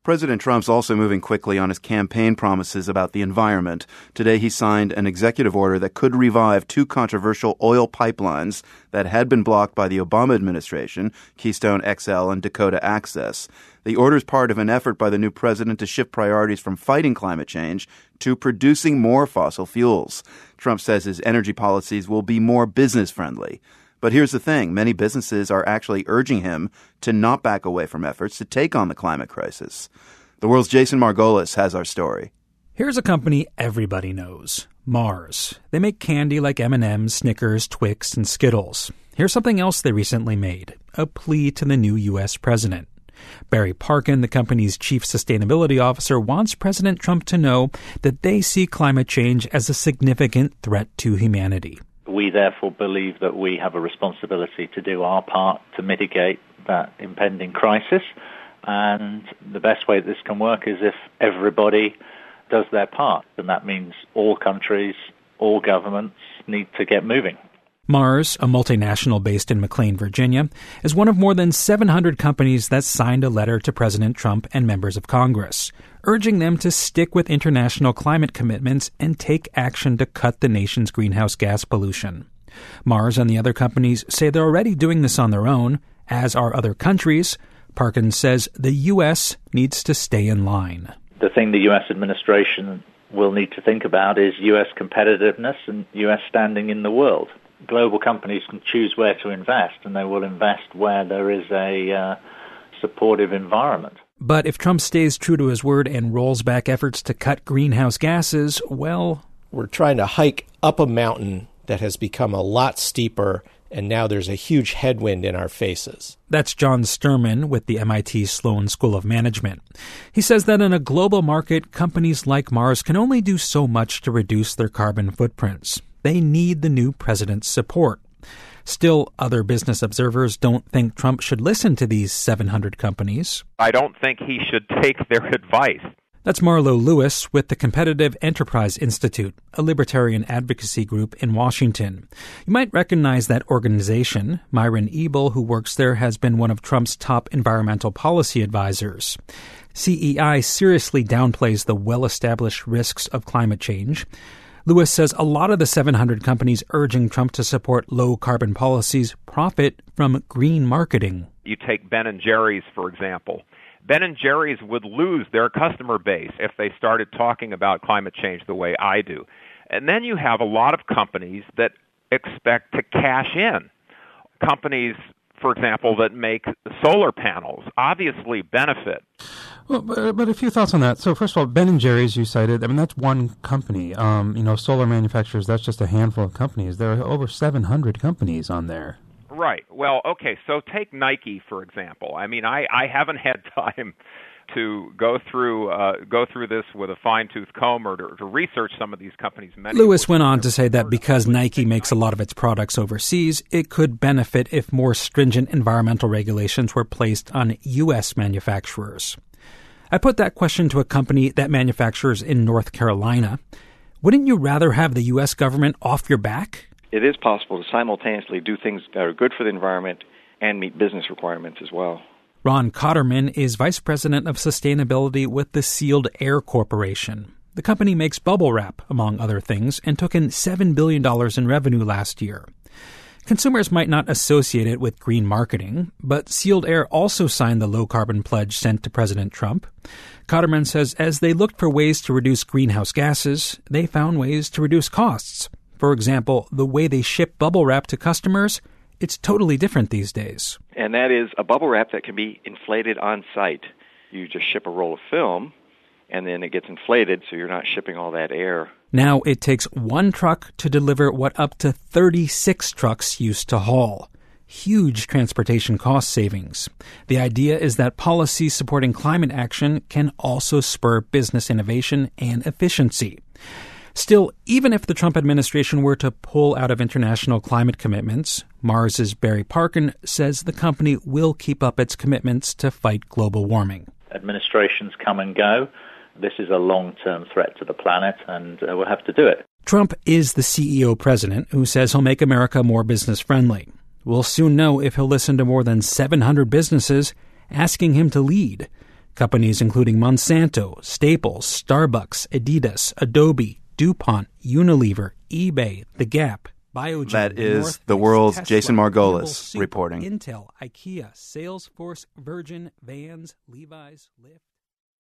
President Trump's also moving quickly on his campaign promises about the environment. Today, he signed an executive order that could revive two controversial oil pipelines that had been blocked by the Obama administration, Keystone XL and Dakota Access. The order is part of an effort by the new president to shift priorities from fighting climate change to producing more fossil fuels. Trump says his energy policies will be more business-friendly. But here's the thing. Many businesses are actually urging him to not back away from efforts to take on the climate crisis. The World's Jason Margolis has our story. Here's a company everybody knows, Mars. They make candy like M&M's, Snickers, Twix, and Skittles. Here's something else they recently made, a plea to the new U.S. president. Barry Parkin, the company's chief sustainability officer, wants President Trump to know that they see climate change as a significant threat to humanity. We therefore believe that we have a responsibility to do our part to mitigate that impending crisis. And the best way this can work is if everybody does their part. And that means all countries, all governments need to get moving. Mars, a multinational based in McLean, Virginia, is one of more than 700 companies that signed a letter to President Trump and members of Congress, urging them to stick with international climate commitments and take action to cut the nation's greenhouse gas pollution. Mars and the other companies say they're already doing this on their own, as are other countries. Parkin says the U.S. needs to stay in line. The thing the U.S. administration will need to think about is U.S. competitiveness and U.S. standing in the world. Global companies can choose where to invest, and they will invest where there is a supportive environment. But if Trump stays true to his word and rolls back efforts to cut greenhouse gases, well, we're trying to hike up a mountain that has become a lot steeper, and now there's a huge headwind in our faces. That's John Sturman with the MIT Sloan School of Management. He says that in a global market, companies like Mars can only do so much to reduce their carbon footprints. They need the new president's support. Still, other business observers don't think Trump should listen to these 700 companies. I don't think he should take their advice. That's Marlo Lewis with the Competitive Enterprise Institute, a libertarian advocacy group in Washington. You might recognize that organization. Myron Ebel, who works there, has been one of Trump's top environmental policy advisors. CEI seriously downplays the well-established risks of climate change. Lewis says a lot of the 700 companies urging Trump to support low-carbon policies profit from green marketing. You take Ben & Jerry's, for example. Ben & Jerry's would lose their customer base if they started talking about climate change the way I do. And then you have a lot of companies that expect to cash in. Companies, for example, that make solar panels obviously benefit. Well, but a few thoughts on that. So first of all, Ben & Jerry's you cited, I mean, that's one company. Solar manufacturers, that's just a handful of companies. There are over 700 companies on there. Right. Well, okay, so take Nike, for example. I mean, I haven't had time to go through this with a fine-tooth comb or to research some of these companies. Lewis went on to say that because Nike makes a lot of its products overseas, it could benefit if more stringent environmental regulations were placed on U.S. manufacturers. I put that question to a company that manufactures in North Carolina. Wouldn't you rather have the U.S. government off your back? It is possible to simultaneously do things that are good for the environment and meet business requirements as well. Ron Cotterman is Vice President of Sustainability with the Sealed Air Corporation. The company makes bubble wrap, among other things, and took in $7 billion in revenue last year. Consumers might not associate it with green marketing, but Sealed Air also signed the low-carbon pledge sent to President Trump. Cotterman says as they looked for ways to reduce greenhouse gases, they found ways to reduce costs. For example, the way they ship bubble wrap to customers, it's totally different these days. And that is a bubble wrap that can be inflated on site. You just ship a roll of film, and then it gets inflated, so you're not shipping all that air. Now it takes one truck to deliver what up to 36 trucks used to haul. Huge transportation cost savings. The idea is that policies supporting climate action can also spur business innovation and efficiency. Still, even if the Trump administration were to pull out of international climate commitments, Mars's Barry Parkin says the company will keep up its commitments to fight global warming. Administrations come and go. This is a long-term threat to the planet, and we'll have to do it. Trump is the CEO president who says he'll make America more business-friendly. We'll soon know if he'll listen to more than 700 businesses asking him to lead. Companies including Monsanto, Staples, Starbucks, Adidas, Adobe, DuPont, Unilever, eBay, The Gap, Biogen. That is North the Face, world's Tesla, Jason Campbell Margolis Soup, reporting. Intel, IKEA, Salesforce, Virgin, Vans, Levi's, Lyft.